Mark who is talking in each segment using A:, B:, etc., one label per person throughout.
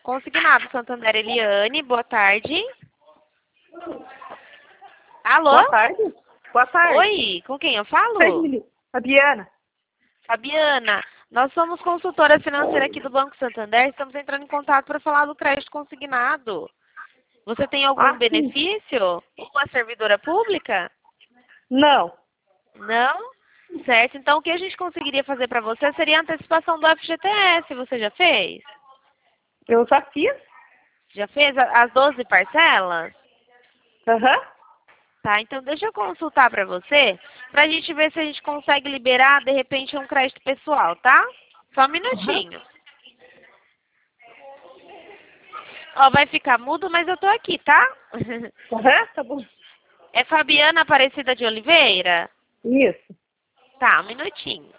A: Consignado Santander Eliane, boa tarde. Alô?
B: Boa tarde. Boa tarde.
A: Oi, com quem eu falo?
B: Fabiana.
A: Fabiana, nós somos consultora financeira aqui do Banco Santander, estamos entrando em contato para falar do crédito consignado. Você tem algum
B: Sim.
A: benefício? Ou é servidora pública?
B: Não.
A: Não? Certo, então o que a gente conseguiria fazer para você seria a antecipação do FGTS, você já fez?
B: Eu já fiz.
A: Já fez as 12 parcelas?
B: Aham.
A: Tá, então deixa eu consultar para você, para a gente ver se a gente consegue liberar, de repente, um crédito pessoal, tá? Só um minutinho. Ó, vai ficar mudo, mas eu tô aqui, tá?
B: Aham, tá bom.
A: É Fabiana Aparecida de Oliveira?
B: Isso.
A: Tá, um minutinho.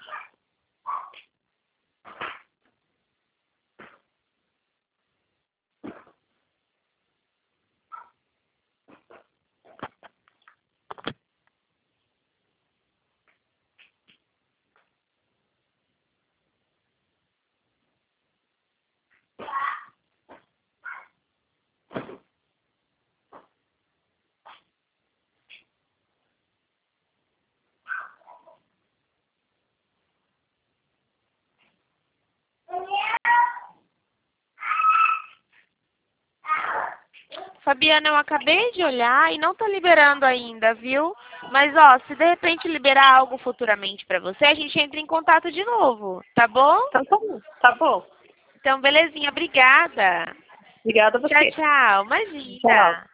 A: Fabiana, eu acabei de olhar e não tá liberando ainda, viu? Mas, ó, se de repente liberar algo futuramente para você, a gente entra em contato de novo, tá bom?
B: Então tá bom. Tá bom.
A: Então, belezinha, obrigada.
B: Obrigada a
A: Tchau,
B: você.
A: tchau. Imagina.
B: Tchau.